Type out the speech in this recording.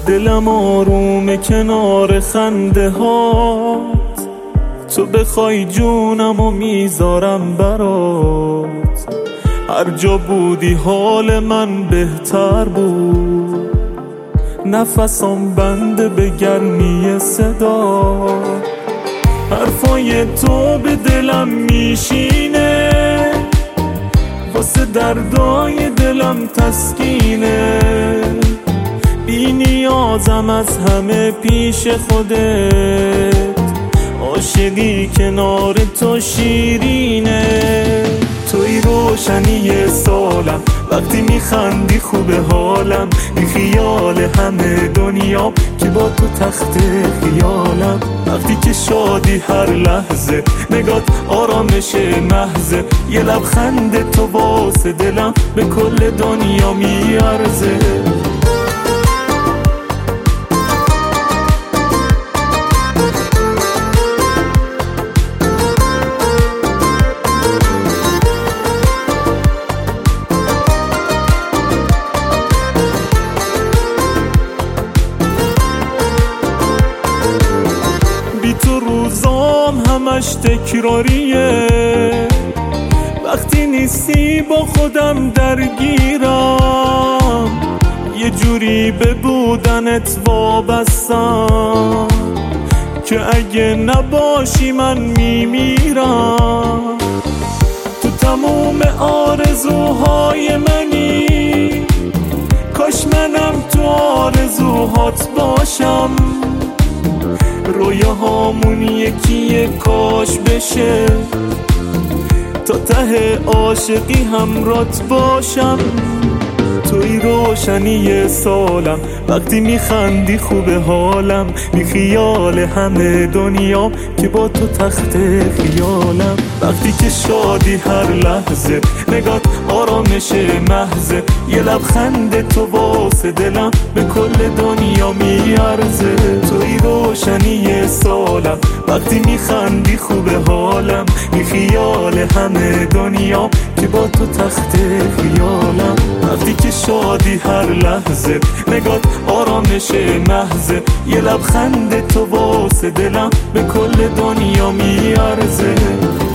دلم آرومه کنار خنده هات، تو بخوای جونمو میذارم برات. هر جا بودی حال من بهتر بود، نفسم بنده به گرمی صدا. حرفای تو به دلم میشینه، واسه دردای دلم تسکینه. بی نیازم از همه پیش خودت، عاشقی کنار تو شیرینه. توی روشنی سالم، وقتی میخندی خوب حالم. بی خیال همه دنیا که با تو تخت خیالم. وقتی که شادی هر لحظه، نگات آرامش محضه. یه لبخند تو واسه دلم به کل دنیا میارزه. تو روزام همش تکراریه، وقتی نیستی با خودم درگیرم. یه جوری به بودنت وابستم که اگه نباشی من میمیرم. تو تموم آرزوهای منی، کاش منم تو آرزوهات باشم. رویاهامون یکیه کاش بشه، تا ته عاشقی همرات باشم. توی روشنی سالم، وقتی میخندی خوب حالم. بی خیال همه دنیا که با تو تخت خیالم. وقتی که شادی هر لحظه، نگات آرامش محضه. یه لبخند تو واسه دلم به کل دنیا میارزه. توی روشنی سالم، وقتی میخندی خوب حالم. بی خیال همه دنیا که با تو تخت خیالم. وقتی که شادی هر لحظه، نگات آرامش محضه. یه لبخند تو واسه دلم به کل دنیا میارزه.